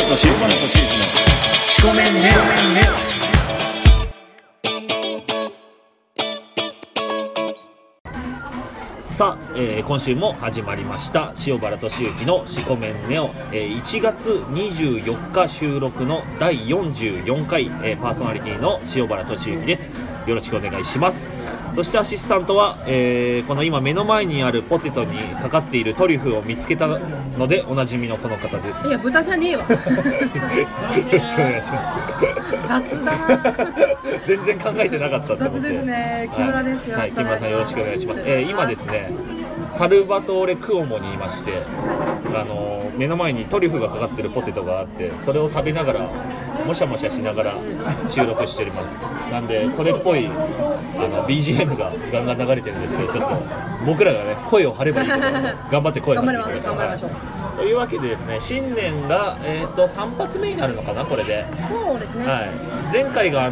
俊之の四股麺ネオ。さあ、今週も始まりました塩原俊之の四股麺ネオ、1月24日収録の第44回、パーソナリティの塩原俊之です。よろしくお願いします。そしてアシスタントは、この今目の前にあるポテトにかかっているトリュフを見つけたのでおなじみのこの方です。 いや、豚じゃねえわ。よろしくお願いします。 雑だな。 全然考えてなかったってことで。 雑ですね。木村です。 はい、木村さんよろしくお願いします。今ですね、サルバトーレクオモにいまして、目の前にトリュフがかかってるポテトがあって、それを食べながらもしゃもしゃしながら収録しております。なんでそれっぽいBGM がガンガン流れてるんですけど、ちょっと僕らがね声を張ればいいけど頑張って声を張ってくれた。 頑張りましょう。 というわけでですね、新年が、3発目になるのかな、これで。 そうですね、 はい、前回が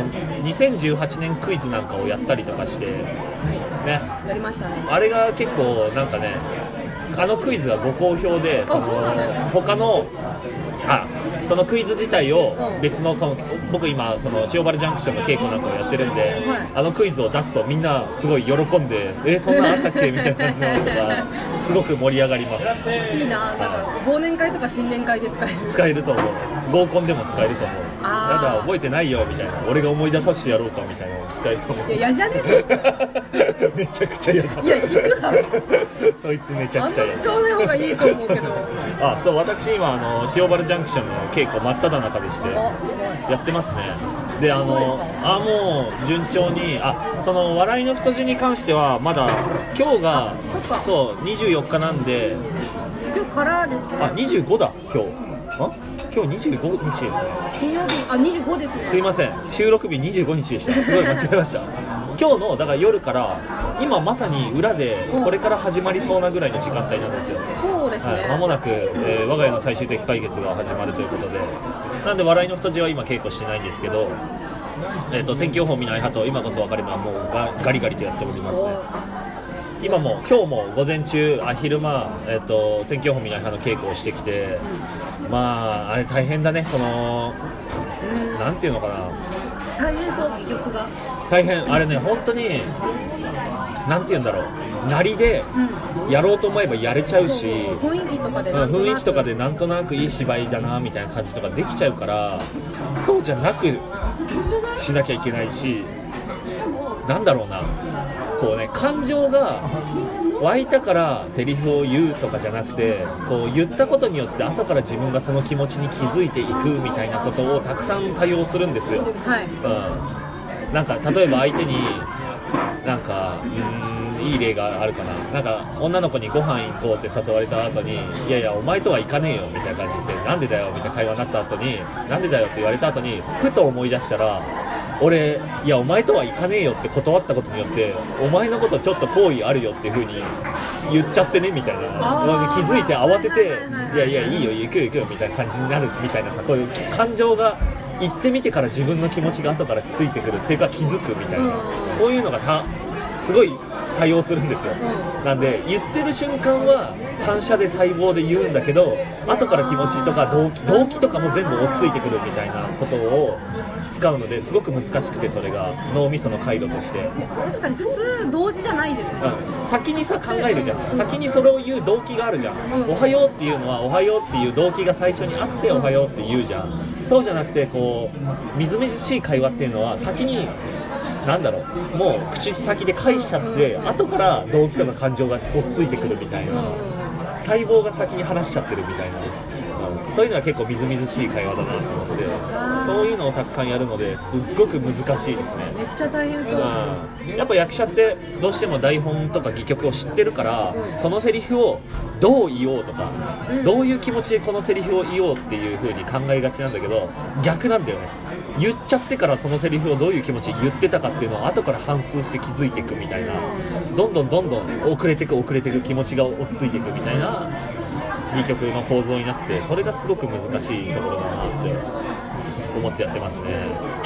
2018年クイズなんかをやったりとかして、ね、 やりましたね。 あれが結構なんかね、クイズがご好評で、他のそのクイズ自体を別の僕今塩原ジャンクションの稽古なんかをやってるんで、クイズを出すとみんなすごい喜んで、そんなのあったっけみたいな感じのことがすごく盛り上がります。 いいな、なんか忘年会とか新年会で使えると思う。合コンでも使えると思う。ただ覚えてないよみたいな、俺が思い出させてやろうかみたいなの使えると思う。 いや、嫌じゃねえめちゃくちゃ嫌だ。 いや、引くだろ。 そいつめちゃくちゃ嫌だ。 あんま使わない方がいいと思うけど。 そう、私今塩原ジャンクションの稽古真っ只中でしてやってますね。でもう順調に、その笑いの太字に関してはまだ今日がそう24日なんで、 今日からですね。 25だ今日25日ですね。 金曜日、25ですね。 すいません、収録日25日でした。すごい間違えました。今日のだから夜から今まさに裏でこれから始まりそうなぐらいの時間帯なんですよ。 そうですね。 間もなく、我が家の最終的解決が始まるということで、なんで笑いの太字は今稽古してないんですけど、天気予報見ない派と今こそ分かればもうガリガリとやっておりますね。今も今日も午前中昼間、天気予報見ない派の稽古をしてきて、あれ大変だね。なんていうのかな、 大変そう、戯曲が大変。あれね、本当になんていうんだろう、なりでやろうと思えばやれちゃうし、 雰囲気とかでなんとなくいい芝居だなみたいな感じとかできちゃうから、そうじゃなくしなきゃいけないし、なんだろうな、こうね、感情が湧いたからセリフを言うとかじゃなくて、こう言ったことによって後から自分がその気持ちに気づいていくみたいなことをたくさん多用するんですよ。なんか例えば相手になんかいい例があるかな。なんか女の子にご飯行こうって誘われた後に、いやいやお前とは行かねえよみたいな感じで、なんでだよみたいな会話になった後に、なんでだよって言われた後にふと思い出したら、俺いやお前とは行かねえよって断ったことによってお前のことちょっと好意あるよっていう風に言っちゃってねみたいな、気づいて慌てて、いやいやいいよ行くよ行くよみたいな感じになるみたいなさ、こういう感情が言ってみてから自分の気持ちが後からついてくるっていうか気づくみたいな、こういうのがすごい多用するんですよ。なんで言ってる瞬間は反射で細胞で言うんだけど、後から気持ちとか動機とかも全部追っついてくるみたいなことを使うので、すごく難しくて、それが脳みその回路として。 確かに普通同時じゃないですね。 先にさ考えるじゃん。先にそれを言う動機があるじゃん。おはようっていうのはおはようっていう動機が最初にあっておはようって言うじゃん。そうじゃなくて、こうみずみずしい会話っていうのは先になんだろう、もう口先で返しちゃって、後から動機とか感情が追っついてくるみたいな、細胞が先に話しちゃってるみたいな、そういうのは結構みずみずしい会話だなと思って、そういうのをたくさんやるのですっごく難しいですね。 めっちゃ大変そう。 やっぱ役者ってどうしても台本とか戯曲を知ってるから、そのセリフをどう言おうとか、どういう気持ちでこのセリフを言おうっていう風に考えがちなんだけど、逆なんだよね。言っちゃってからそのセリフをどういう気持ちで言ってたかっていうのを後から反芻して気づいていくみたいな、どんどん遅れていく気持ちが追っついていくみたいな戯曲の構造になってて、それがすごく難しいところだなって思ってやってますね。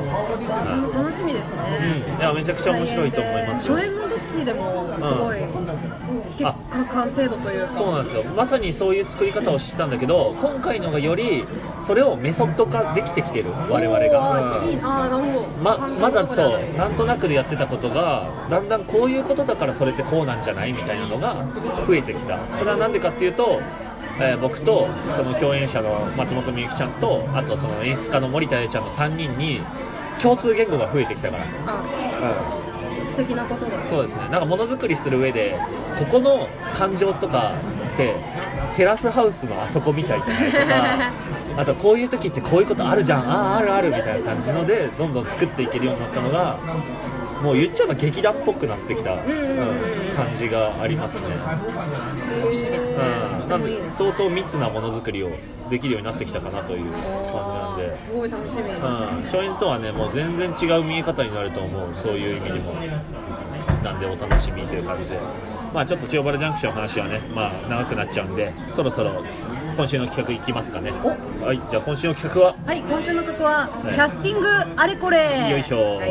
楽しみですね。 いやめちゃくちゃ面白いと思いますよ。 初演の時でもすごい、結構完成度というか。 そうなんですよ。まさにそういう作り方をしてたんだけど、今回のがよりそれをメソッド化できてきてる我々が。 いいなるほど。 まだそうなんとなくでやってたことがだんだんこういうことだからそれってこうなんじゃないみたいなのが増えてきた。それはなんでかっていうと、僕とその共演者の松本美由紀ちゃんと、あとその演出家の森田英ちゃんの3人に共通言語が増えてきたから。 素敵なことだ。 そうですね。なんかものづくりする上でここの感情とかってテラスハウスのあそこみたいじゃないとかあとこういう時ってこういうことあるじゃん、あるあるみたいな感じのでどんどん作っていけるようになったのが、もう言っちゃえば劇団っぽくなってきた、感じがありますね。 いいですね。 なんで相当密なものづくりをできるようになってきたかなという感じなんで、 すごい楽しみ。 初演とはねもう全然違う見え方になると思う。そういう意味でもなんでお楽しみという感じで、まあちょっと塩原ジャンクションの話はね、まあ長くなっちゃうんでそろそろ今週の企画いきますかね。はい、じゃあ今週の企画は、 はい、今週の企画は、キャスティングあれこれ。 よいしょ、はい、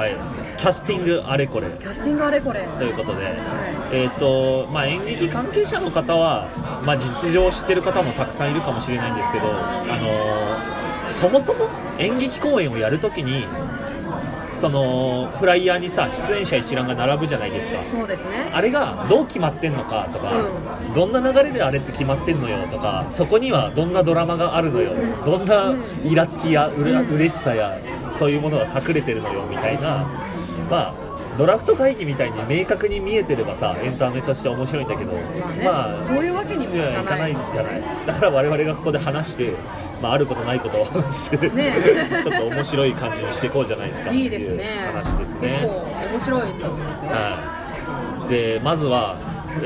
キャスティングあれこれ。 キャスティングあれこれということで、まあ演劇関係者の方は、まあ実情を知ってる方もたくさんいるかもしれないんですけど、そもそも演劇公演をやるときにそのフライヤーにさ出演者一覧が並ぶじゃないですか。 そうですね。 あれがどう決まってんのかとか、どんな流れであれって決まってんのよとか、そこにはどんなドラマがあるのよ、どんなイラつきや嬉しさやそういうものが隠れてるのよみたいな、まあドラフト会議みたいに明確に見えてればさエンタメとして面白いんだけど、 まあそういうわけにもいかないんじゃない。だから我々がここで話して、まあ、あることないことを話してねちょっと面白い感じにしていこうじゃないですか。 いいですね。 話ですね。 結構面白いと思いますね。 でまずは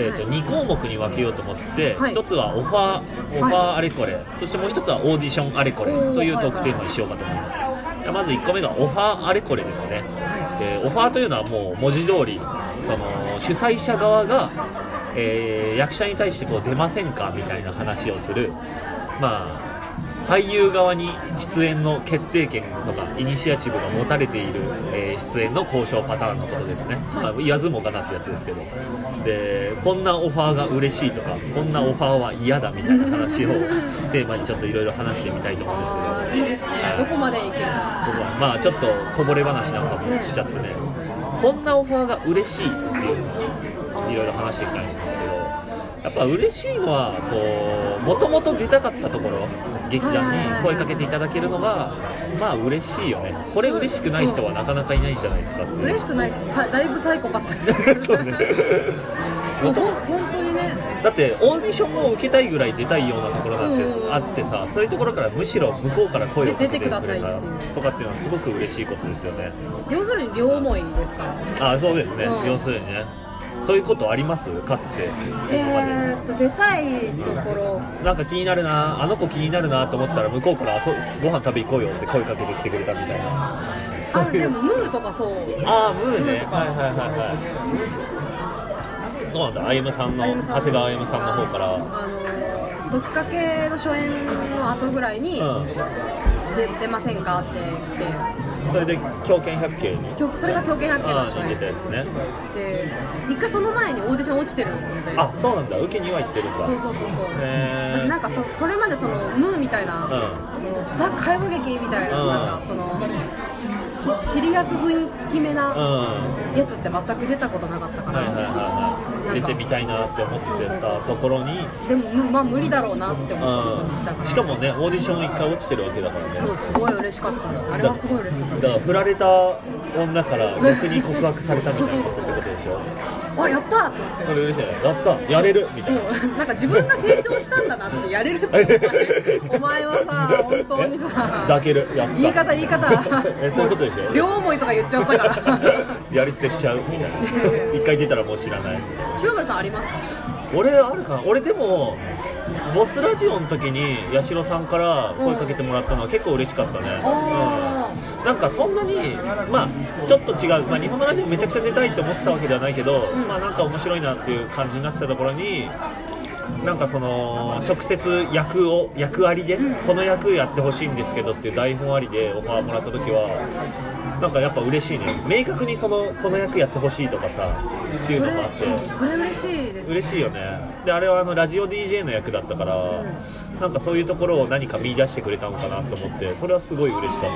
2項目に分けようと思って、1つはオファーあれこれ、そしてもう1つはオーディションあれこれというトークテーマにしようかと思います。まず1個目がオファーあれこれですね。オファーというのはもう文字通りその主催者側が、役者に対してこう出ませんかみたいな話をする、まあ俳優側に出演の決定権とかイニシアチブが持たれている、出演の交渉パターンのことですね。言わずもがなってやつですけど、でこんなオファーが嬉しいとかこんなオファーは嫌だみたいな話をテーマにちょっといろいろ話してみたいと思うんですけど、 いいですね。どこまでいけるか。 まあちょっとこぼれ話なんかもしちゃってね、こんなオファーが嬉しいっていうのをいろいろ話していきたいんですけど、やっぱ嬉しいのはもともと出たかったところ劇団に声かけていただけるのがまあ嬉しいよね。これ嬉しくない人はなかなかいないんじゃないですかって。 嬉しくないだいぶサイコパスそうね本当にね。 だってオーディションを受けたいぐらい出たいようなところだってあってさ、そういうところからむしろ向こうから声をかけてくれたとかっていうのはすごく嬉しいことですよね。 要するに両思いですから。 そうですね、要するにね。そういうことありますかつて。 出たいところなんか気になるな、あの子気になるなと思ってたら向こうからご飯食べ行こうよって声かけてきてくれたみたいな。 でもムーとかそう。 ムーね。はいそうなんだ。歩さんの長谷川歩さんの方から時かけの初演の後ぐらいに、出ませんかって来て、 それで狂犬百景にそれが狂犬百景の初演出たやつね。 で一回その前にオーディション落ちてるので、 そうなんだ。受けには行ってるんだ。 そう私なんかそれまでそのムーみたいな、そのザ・会話劇みたいな、なんかそのシリアス雰囲気めなやつって全く出たことなかったから、 出てみたいなって思ってたところに、 でもまあ無理だろうなって思ったから、 しかもねオーディション1回落ちてるわけだからね。 そうすごい嬉しかった。あれはすごい嬉しかった。 だから振られた女から逆に告白されたみたいなことってことでしょやったこれ嬉しいね。やったやれるみたいな。 そうなんか自分が成長したんだなってやれるってお前はさ本当にさ抱けるやった言い方そういうことでしょ。 両思いとか言っちゃったからやり捨てしちゃうみたいな。一回出たらもう知らない。 塩村さんありますか？ 俺あるかな。俺でもボスラジオの時に八代さんから声かけてもらったのは結構嬉しかったね。なんかそんなにまあちょっと違う、日本のラジオめちゃくちゃ出たいって思ってたわけではないけど、なんか面白いなっていう感じになってたところになんかその直接役ありで、この役やってほしいんですけどっていう台本ありでオファーもらった時はなんかやっぱ嬉しいね。明確にこの役やってほしいとかさっていうのがあって、 それ嬉しいですね。 嬉しいよね。であれはラジオ DJ の役だったから、なんかそういうところを何か見出してくれたのかなと思って、それはすごい嬉しかった。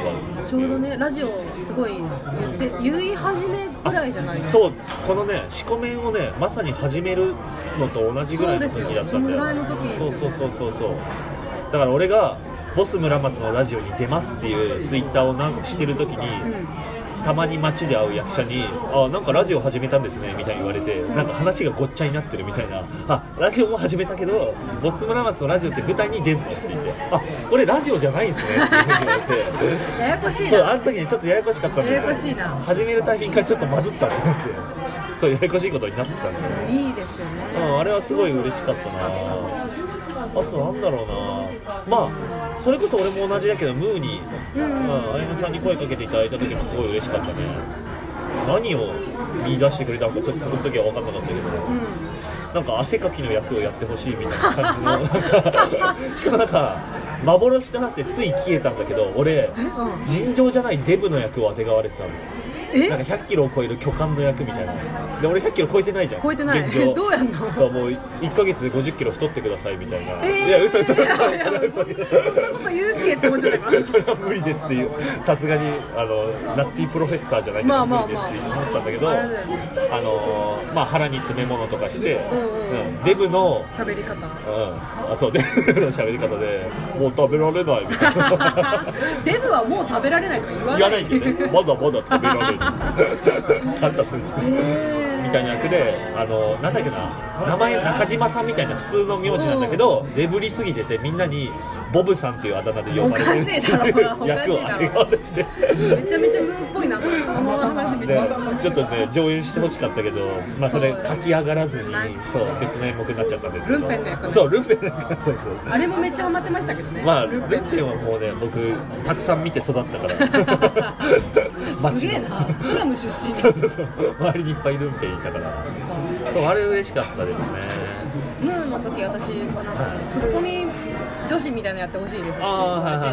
ちょうどねラジオすごい言い始めぐらいじゃないですか。 そう、このね四股面をねまさに始めるのと同じぐらいの時だったんだよ。 そのぐらいの時ですよね。 そうだから俺がボス村松のラジオに出ますっていうツイッターをしてる時に、たまに街で会う役者になんかラジオ始めたんですねみたいに言われて、なんか話がごっちゃになってるみたいな、ラジオも始めたけどボス村松のラジオって舞台に出んのって言って、これラジオじゃないんすねっていうふうに言われてややこしいな。 そう、あの時にちょっとややこしかったんだけど、 ややこしいな。 始めるタイミングがちょっとまずったって思って、そうややこしいことになってたんだよ。 いいですよね。 あれはすごい嬉しかったな。あとなんだろうな、それこそ俺も同じだけどムーに、あやめさんに声かけていただいた時もすごい嬉しかったね。何を見出してくれたのかちょっとその時は分かんなかったけど、なんか汗かきの役をやってほしいみたいな感じのなんかしかもなんか幻となってつい消えたんだけど、俺尋常じゃないデブの役を当てがわれてたの。なんか100キロを超える巨漢の役みたいな。で俺100キロ超えてないじゃん。 超えてない。 現状どうやんの？ もう1ヶ月で50キロ太ってくださいみたいな。 いや嘘そんなこと言うっけって思っちゃったから。 それは無理ですっていう。さすがにナッティプロフェッサーじゃないけど無理ですって思ったんだけど、腹に詰め物とかして、デブの喋り方。 そうデブの喋り方でもう食べられないみたいな。 デブはもう食べられないとか言わないけどね。まだまだ食べられる。なんだそいつ。みたいな役でなんだっけな、名前中島さんみたいな普通の名字なんだけど、デブりすぎててみんなにボブさんっていうあだ名で呼ばれてるっていう役を当てがわれて、 めちゃめちゃムーっぽいな。その話めっちゃちょっとね上演してほしかったけど、それ書き上がらずにそう別の演目になっちゃったんですけど、 ルンペンの役。 そうルンペンの役だったんですよ。 あれもめっちゃハマってましたけどね。 ルンペンはもうね僕たくさん見て育ったからすげえな、スラム出身。 そう周りにいっぱいルンペンいたから、そうあれ嬉しかったですね。 ムーの時私なんかツッコミ女子みたいなのやってほしいですって言われて、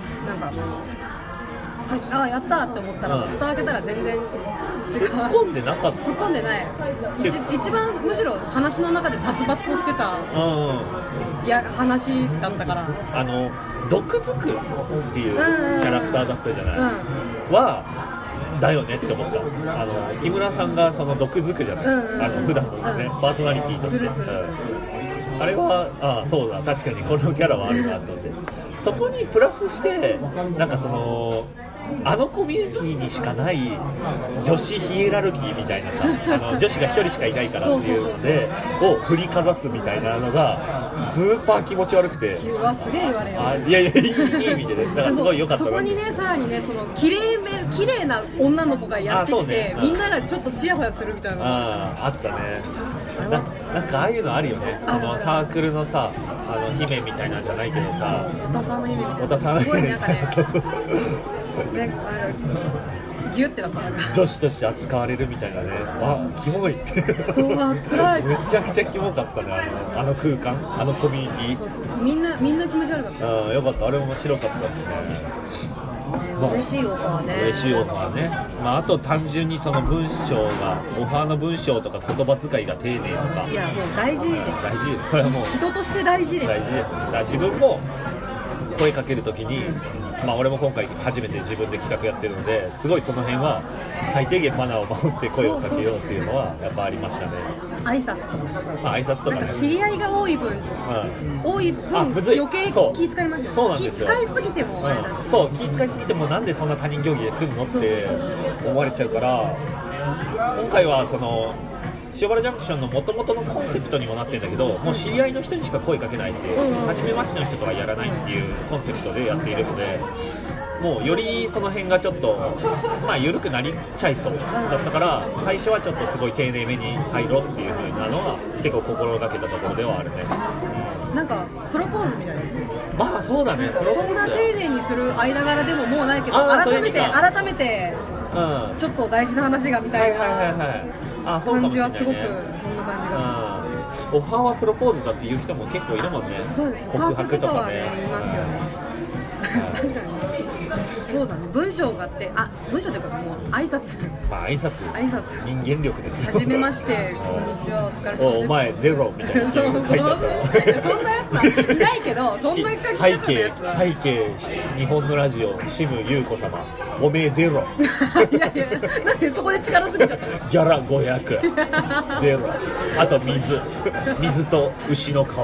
なんかやったって思ったら、蓋開けたら全然突っ込んでなかった。 突っ込んでない。一番むしろ話の中で殺伐としてた話だったから、 毒づくっていうキャラクターだったじゃない、はだよねって思った。木村さんがその毒づくじゃない、普段のね、パーソナリティとして、あれはそうだ、確かにこのキャラはあるなと思って、そこにプラスしてなんかそのコミュニティにしかない女子ヒエラルキーみたいなさ、女子が一人しかいないからっていうのでを振りかざすみたいなのがスーパー気持ち悪くて、 すげえ言われよ。 いやいい意味でね、だからすごい良かったな。 そこにねさらにね、その綺麗な女の子がやってきて、みんながちょっとチヤホヤするみたいな。 あったね。なんかああいうのあるよね。そのサークルのさ、姫みたいなんじゃないけどさ、 おたさんの姫みたいな。 おたさんの姫みたいな。 ギュってなった女子として扱われるみたいなね。キモいって。 そう辛い。 めちゃくちゃキモかったね、あの空間、コミュニティ。 みんな気持ち悪かった。 よかった、あれ面白かったですね。 嬉しいオファーね。 嬉しいオファーね。あと単純にその文章が、オファーの文章とか言葉遣いが丁寧とか。 いやもう大事です。 大事。これはもう人として大事です。 大事ですね。だから自分も声かけるときに、俺も今回初めて自分で企画やってるので、すごいその辺は最低限マナーを守って声をかけようっていうのはやっぱありましたね。 挨拶とか。 挨拶とかね。 なんか知り合いが多い分余計気遣いますよね。 そうなんですよ。 気遣いすぎてもあれだし。 そう、気遣いすぎてもなんでそんな他人行儀で来るのって思われちゃうから、今回はその塩原ジャンクションの元々のコンセプトにもなってるんだけど、もう知り合いの人にしか声かけないっていう、初めましての人とはやらないっていうコンセプトでやっているので、もうよりその辺がちょっと緩くなりちゃいそうだったから、最初はちょっとすごい丁寧めに入ろうっていう風なのは結構心がけたところではあるね。 なんかプロポーズみたいですね。 そうだね。 そんな丁寧にする間柄でももうないけど、改めてちょっと大事な話がみたいな感じはすごくそんな感じが。 オファーはプロポーズだっていう人も結構いるもんね。 そうです、 告白とかね。 言いますよね。確かにそうだね。文章があって、文章というかもう挨拶。 まあ挨拶人間力ですよ。 はじめまして、こんにちは、お疲れ様です。 お前ゼロみたいな書いてあったらそんなやつはいないけど、そんな書き方のやつは背景日本のラジオシム優子様おめえ出ろいやなんでそこで力つけちゃったの。 ギャラ500出ろ。あと水と牛の皮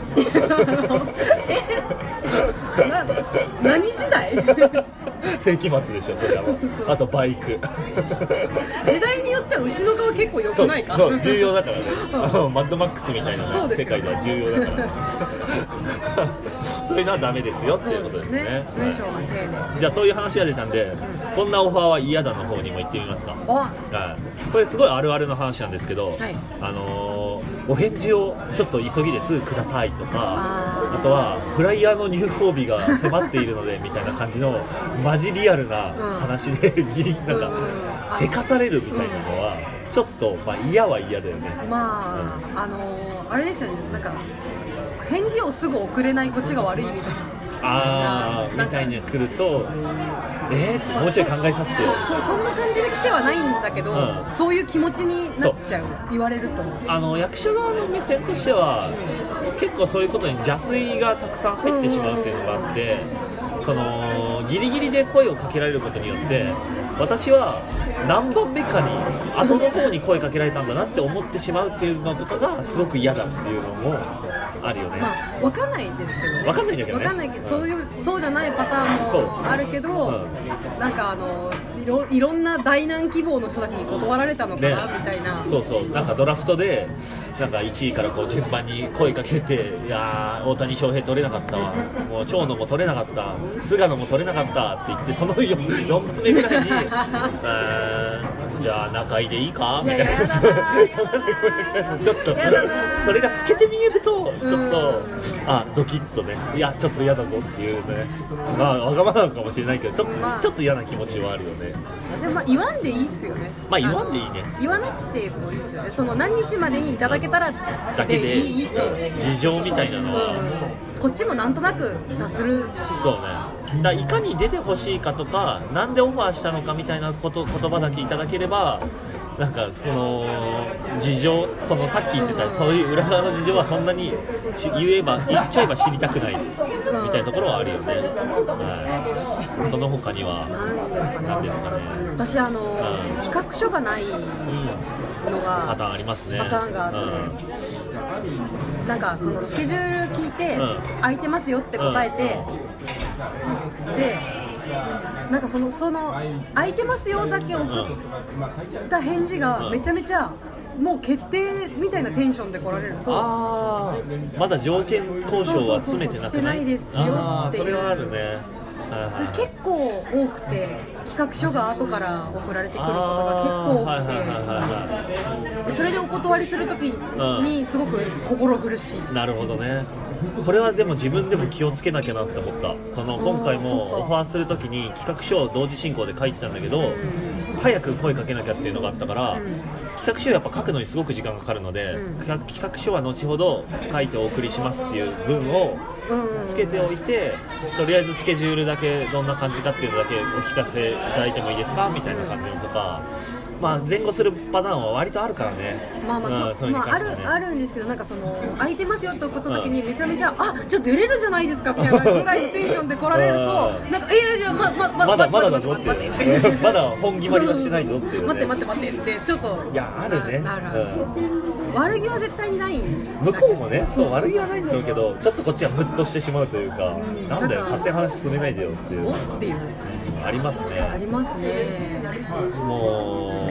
何時代世紀末でしょそれは。あとバイク時代によっては牛の皮結構良くないか。 そう重要だからねマッドマックスみたいな、ね、世界では重要だからねそういうのはダメですよっていうことですね。 文章が丁寧。 じゃあそういう話が出たんで、こんなオファーは嫌だの方にも行ってみますか。これすごいあるあるの話なんですけど、お返事をちょっと急ぎですぐくださいとか、あとはフライヤーの入稿日が迫っているのでみたいな感じのマジリアルな話でギリなんかせかされるみたいなのはちょっと嫌は嫌だよね。 あれですよね、なんか返事をすぐ送れないこっちが悪いみたいなみたいに来るともうちょい考えさせてよ。 そんな感じで来てはないんだけど、そういう気持ちになっちゃう。言われると役所側の目線としては結構そういうことに邪推がたくさん入ってしまうっていうのがあって、ギリギリで声をかけられることによって私は何番目かに後の方に声かけられたんだなって思ってしまうっていうのとかがすごく嫌だっていうのもあるよね。 分かんないですけどね。 分かんないんだけどね。 分かんないけど、そうじゃないパターンもあるけど、なんかいろんな大難希望の人たちに断られたのかな、みたいな。 そうなんかドラフトでなんか1位からこう順番に声かけて、いや大谷翔平取れなかったわ、もう長野も取れなかった、菅野も取れなかったって言って、その 4番目ぐらいにじゃあ中井でいいかみたいなちょっとそれが透けて見えるとちょっとドキッとね、いやちょっと嫌だぞっていうね、わがままなのかもしれないけどちょっと嫌な気持ちはあるよね。 でも言わんでいいっすよね。 言わんでいいね。 言わなくてもいいですよね。その何日までにいただけたらだけでいいって事情みたいなのは、 こっちもなんとなく察するし。 そうね。いかに出てほしいかとか、なんでオファーしたのかみたいな言葉だけいただければ、なんかその事情、さっき言ってたそういう裏側の事情はそんなに言っちゃえば知りたくないみたいなところはあるよね。その他には何ですかね。 私企画書がないのがパターンありますね。 パターンがあって、なんかそのスケジュール聞いて、空いてますよって答えて、でなんかその空いてますよだけ送った返事がめちゃめちゃもう決定みたいなテンションで来られると、 まだ条件交渉は詰めてなくない？ してないですよっていう。 それはあるね。 結構多くて、企画書が後から送られてくることが結構多くて、それでお断りするときにすごく心苦しい。 なるほどね。これはでも自分でも気をつけなきゃなって思った。今回もオファーするときに企画書を同時進行で書いてたんだけど、早く声かけなきゃっていうのがあったから、企画書をやっぱ書くのにすごく時間かかるので、企画書は後ほど書いてお送りしますっていう文をつけておいて、とりあえずスケジュールだけどんな感じかっていうのだけお聞かせいただいてもいいですかみたいな感じのとか、前後するパターンは割とあるからね。 あるんですけど、なんか空いてますよって送った時にめちゃめちゃじゃあ出れるじゃないですかみたいなぐらいのテンションで来られると、なんかまだだぞっていうね。まだ本決まりはしてないぞっていうね。 待ってってちょっとあるね。 悪気は絶対にない。 向こうもね、悪気はないんだろうけど、ちょっとこっちはムッとしてしまうというか、なんだよ勝手に話進めないでよっていうありますね。 ありますね。 もう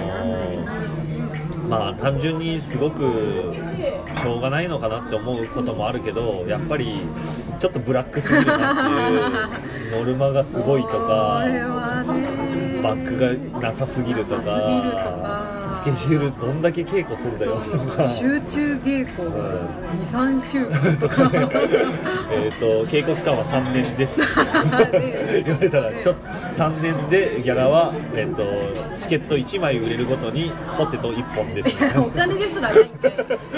単純にすごくしょうがないのかなって思うこともあるけど、やっぱりちょっとブラックすぎるなっていうノルマがすごいとか、バックがなさすぎるとか、スケジュールどんだけ稽古するんだよとか、 集中稽古2、3週間とか稽古期間は3年です言われたらちょっと3年でギャラは、チケット1枚売れるごとにポテト1本です、 お金ですらないんで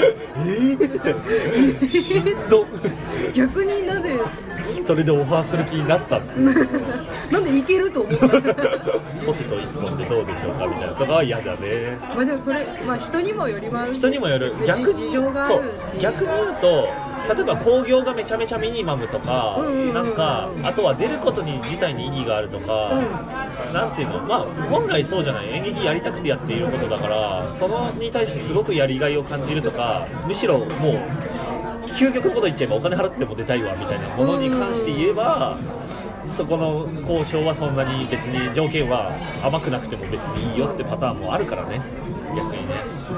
しんど逆になぜそれでオファーする気になったなんでいけると思ったポテト1本でどうでしょうかみたいなとかは嫌だね。 まあでもそれ、まあ、人にもよります。 人にもよる。逆に事情があるし、 逆に言うと例えば興行がめちゃめちゃミニマムとか、なんかあとは出ることに自体に意義があるとか、なんていうの、まあ本来そうじゃない、演劇やりたくてやっていることだからそのに対してすごくやりがいを感じるとか、むしろもう究極のこと言っちゃえばお金払っても出たいわみたいなものに関して言えば、そこの交渉はそんなに別に条件は甘くなくても別にいいよってパターンもあるからね、逆にね。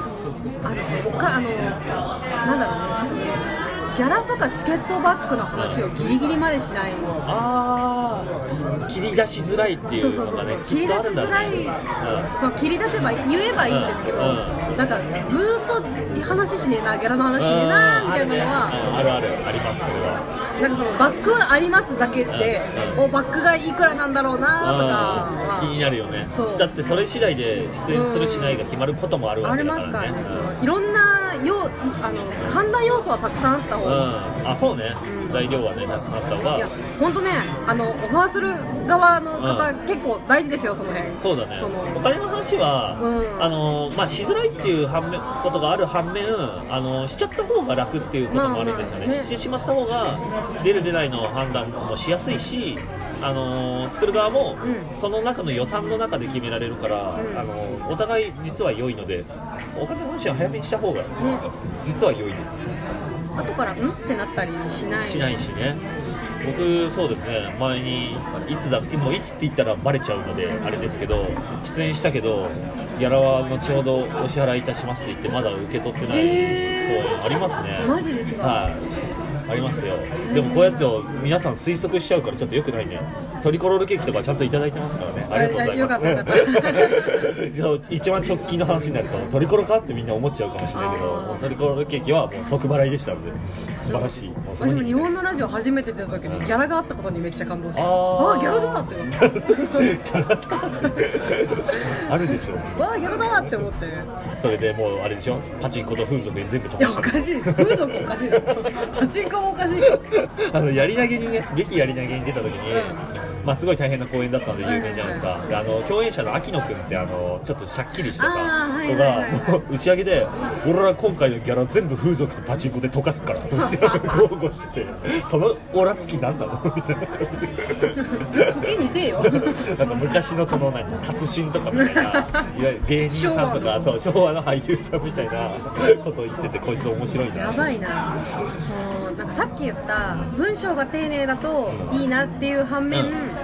なんだろうね、そのギャラとかチケットバックの話をギリギリまでしない。 切り出しづらいっていうのがね、 切り出しづらい、まあ、切り出せば言えばいいんですけど、なんかずっと話しねえな、ギャラの話しねえなみたいなのはあります。それはなんかそのバックはありますだけで、バックがいくらなんだろうなとか、 気になるよね。だってそれ次第で出演するしないが決まることもあるわけだからね。 ありますからね。いろんな判断要素はたくさんあった方が、 そうね、材料はねたくさんあった方が。いや本当ね、オファーする側の方、結構大事ですよ、その辺。 そうだね。お金の話は、まあしづらいっていうことがある反面、しちゃった方が楽っていうこともあるんですよね。してしまった方が出る出ないの判断もしやすいし、作る側もその中の予算の中で決められるから、お互い実は良いので、お金の話は早めにした方が実は良いです。 後からってなったりしないしね。僕そうですね、前にもういつって言ったらバレちゃうのであれですけど、出演したけどギャラは後ほどお支払いいたしますって言ってまだ受け取ってない公演ありますね。 マジですか？ はい、ありますよ。でもこうやって皆さん推測しちゃうからちょっと良くないね。トリコロールケーキとかちゃんといただいてますからね。ありがとうございます。よかったよかった一番直近の話になるとトリコロかってみんな思っちゃうかもしれないけど、トリコロールケーキはもう即払いでしたので素晴らしい。 私も日本のラジオ初めて出た時にギャラがあったことにめっちゃ感動して、ギャラだって思ってギャラだってあるでしょ。 ギャラだって思って、 それでもうあれでしょ、パチンコと風俗に全部飛ばして。 いやおかしい、風俗おかしいだパチンコもおかしいやり投げにね、劇やり投げに出た時に、まあ、すごい大変な公演だったので有名じゃないですか。で共演者の秋野くんってちょっとしゃっきりした子が打ち上げで、俺ら今回のギャラ全部風俗とパチンコで溶かすからと言って豪語してて、そのオラつきなんだろうみたいな感じで好きにせえよ。 なんか昔の活心とかみたいないわゆる芸人さんとか昭和の俳優さんみたいなことを言ってて、こいつ面白いな。 やばいな。なんかさっき言った文章が丁寧だといいなっていう反面、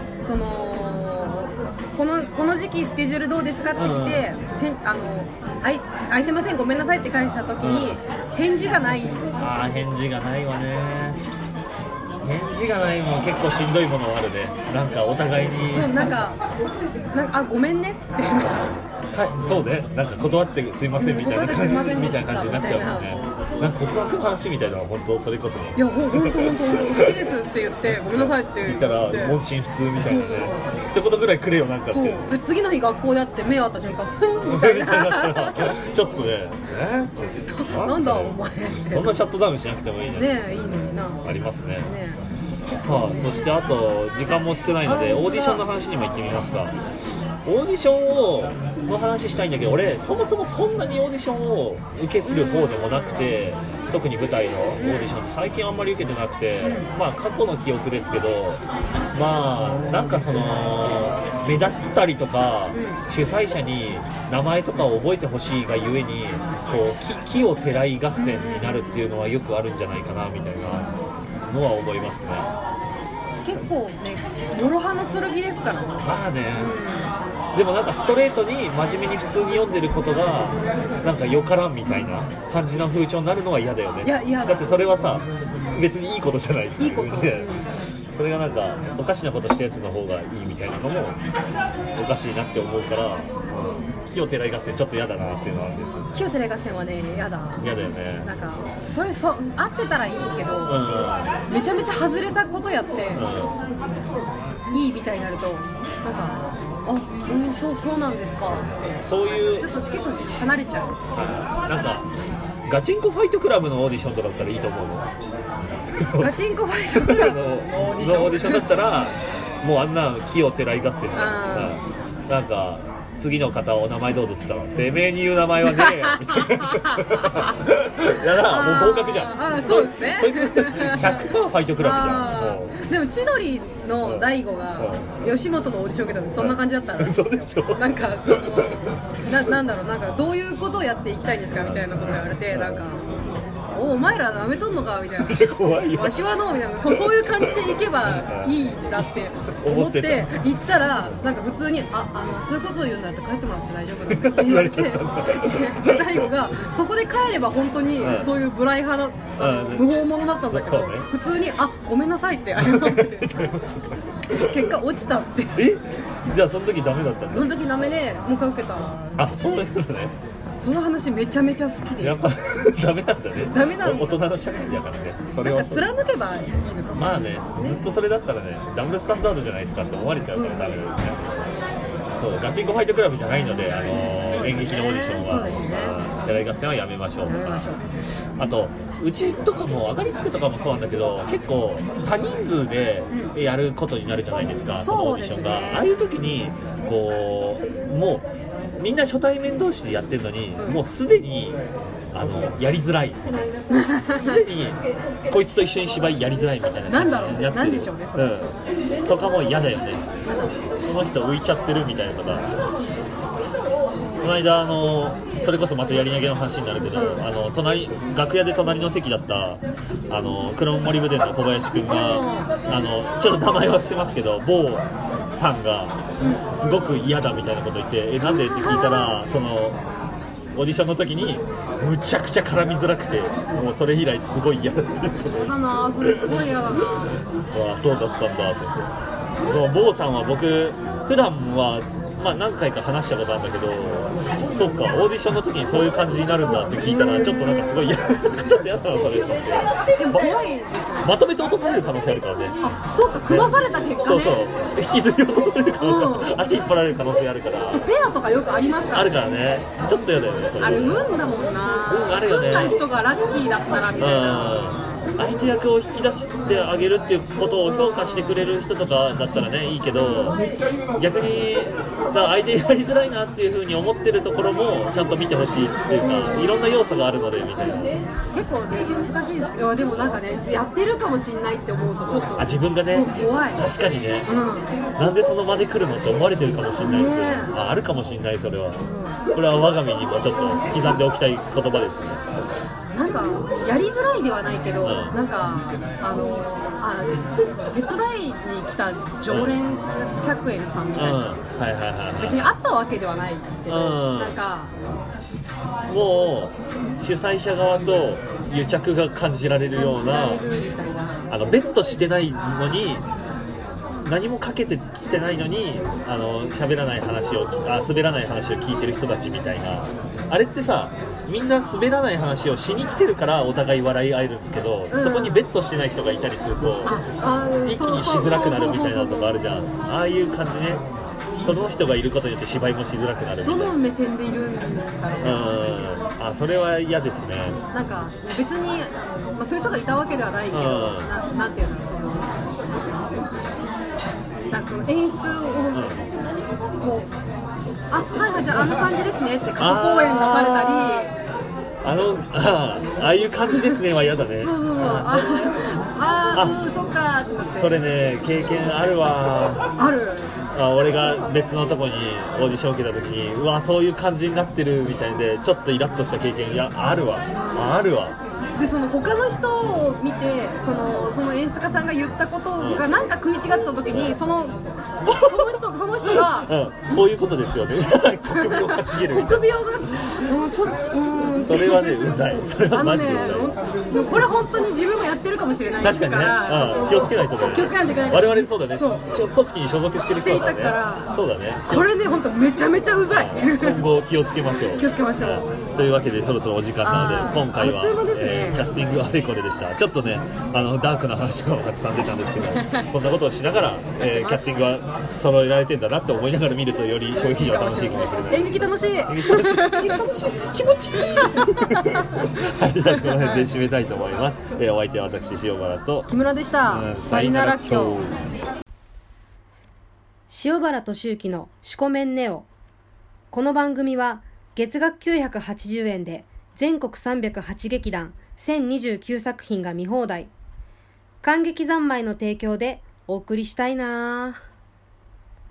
この時期スケジュールどうですかって来て、空いてませんごめんなさいって返した時に、返事がない。 返事がないわね。返事がないもん結構しんどいものはあるね。なんかお互いになんかごめんねってそうね、なんか断ってすいませんみたいな感じになっちゃうもんね。なんか告白の話みたいなのは本当それこそね。 いや本当好きですって言ってごめんなさいって言ったら問診普通みたいなね。一言ぐらいくれよなんかって。 で次の日学校で会って目合った瞬間ふんみたいなちょっとねなんだお前そんなシャットダウンしなくてもいいね。 ねえいいのにな。 ありますね。さあそしてあと時間も少ないのでオーディションの話にも行ってみますか。オーディションの話したいんだけど、俺そもそもそんなにオーディションを受ける方でもなくて、特に舞台のオーディション最近あんまり受けてなくて、まあ過去の記憶ですけど、まあなんか目立ったりとか、主催者に名前とかを覚えてほしいがゆえに木をてらい合戦になるっていうのはよくあるんじゃないかなみたいなのは思いますね。 結構ね、諸刃の剣ですからね。 まあね、でもなんかストレートに真面目に普通に読んでることがなんかよからんみたいな感じの風潮になるのは嫌だよね。 いやだってそれはさ別にいいことじゃないっていうね。 それがなんかおかしなことしたやつの方がいいみたいなのもおかしいなって思うから、火をてらい合戦ちょっと嫌だなっていうのはあるんです。 火をてらい合戦はね嫌だ嫌だよね。 なんかそれ合ってたらいいけど、めちゃめちゃ外れたことやって、いいみたいになるとなんかそうなんですかってそういうちょっと結構離れちゃう、 なんかガチンコファイトクラブのオーディションとかだったらいいと思うの。 ガチンコファイトクラブのオーディションだったらもうあんな火をてらい合戦じゃん。なんか次の方お名前どうですか、てめえに言う名前はねえよみたいな。だからもう合格じゃん。 そうですね。 そいつ100%ファイトクラブじゃん。 でも千鳥の大悟が吉本のオーディション受けたのそんな感じだったら、 そうでしょ。 なんかなんだろう、なんかどういうことをやっていきたいんですかみたいなこと言われて、なんかお前ら舐めとんのかみたいな、 怖いよ、 わしはのみたいな、そういう感じでいけばいいんだって思って行ったら、なんか普通にそういうことを言うんだって帰ってもらって大丈夫だって言われて、で大悟がそこで帰れば本当にそういう無頼派な無法者だったんだけど、普通にごめんなさいって謝って結果落ちたって。 じゃあその時ダメだったんだ。 その時ダメでもう一回受けた。 そういうことね。 その話めちゃめちゃ好きで。 やっぱダメなんだね。 ダメなんだ。 大人の社会だからね。それはなんか貫けばいいのかも。 まあね、ずっとそれだったらね、ダブルスタンダードじゃないですかって思われちゃうからダメだよね。そうガチンコファイトクラブじゃないので、演劇のオーディションは、てらい合戦はやめましょうとか。あとうちとかもアガリスクとかもそうなんだけど、結構多人数でやることになるじゃないですか、そのオーディションが。ああいう時にこうもうみんな初対面同士でやってるのに、もうすでにやりづらいみたいな、すでにこいつと一緒に芝居やりづらいみたいな感じでやってる。 なんでしょうねそれ、 とかも嫌だよね。この人浮いちゃってるみたいなとか。この間それこそまたやり投げの話になるけど、楽屋で隣の席だった黒森部電の小林くんがちょっと名前はしてますけど、某さんがすごく嫌だみたいなこと言って、なんでって聞いたら、そのオーディションの時にむちゃくちゃ絡みづらくて、もうそれ以来すごい嫌だっていうことを言って、 それすごい嫌だな。 そうだったんだって言って。でも坊さんは僕普段は何回か話したことあるんだけど、そうかオーディションの時にそういう感じになるんだって聞いたら、ちょっとなんかすごい嫌ちょっと嫌だなそれって。 でも怖いですよね。 まとめて落とされる可能性あるからね。 そうか、組まされた結果ね。 そう引きずり落とされる可能性、足引っ張られる可能性あるから。 ペアとかよくありますからね。 あるからね、ちょっと嫌だよねそれ。 あれ運だもんな。 あるよね。 運な人がラッキーだったらみたいな。 相手役を引き出してあげるっていうことを評価してくれる人とかだったらねいいけど、逆に相手やりづらいなっていう風に思ってるところもちゃんと見てほしいっていうか、いろんな要素があるのでみたいな。 結構ね難しいですけど、でもなんかねやってるかもしれないって思うとちょっと自分がね怖い。 確かにね、なんでその場で来るのって思われてるかもしれないって、あるかもしれない。それは、これは我が身にもちょっと刻んでおきたい言葉ですね。 なんかやりづらいではないけど、なんか手伝いに来た常連客員さんみたいな、別にあったわけではないけど、なんかもう主催者側と癒着が感じられるような、ベットしてないのに何もかけてきてないのに喋らない話を滑らない話を聞いてる人たちみたいな。あれってさ、みんな滑らない話をしに来てるからお互い笑い合えるんですけど、そこにベットしてない人がいたりすると一気にしづらくなるみたいなとこあるじゃん。ああいう感じね。その人がいることによって芝居もしづらくなるみたいな。 どの目線でいるんだろう。 それは嫌ですね。 なんか別に、そういう人がいたわけではないけど、なんていうの、なんかその演出をこうじゃあ感じですねって過去公演出されたり、 ああいう感じですねは嫌だね。 そうそっかって思って。 それね経験あるわ。 ある。 俺が別のとこにオーディション受けた時に、そういう感じになってるみたいでちょっとイラッとした経験あるわ。 でその他の人を見てその演出家さんが言ったことがなんか食い違ってた時にその人その人が、 こういうことですよね国民をかしげるみたいな首をがし、ちょっとそれはねうざい、それはマジでうざい、 これ本当に自分もやってるかもしれないから確かにね、気をつけないとね、 気をつけないといけない。 我々そうだね、組織に所属してる人だからね、そうだね、 これね本当めちゃめちゃうざい今後気をつけましょう気をつけましょう、 というわけでそろそろお時間なので今回は、 あっという間ですねキャスティングあれこれでした。ちょっとねダークな話がたくさん出たんですけどこんなことをしながら、キャスティングは揃えられてんだなって思いながら見るとより消費費は楽しいかもしれない。 演劇楽しい楽しい気持ちいいはい、じゃあこの辺で締めたいと思います。お相手は私塩原と木村でした、 さよなら今日。 塩原俊之のシコメンネオ。この番組は月額980円で全国308劇団1029作品が見放題、観劇三昧の提供でお送りしたいな。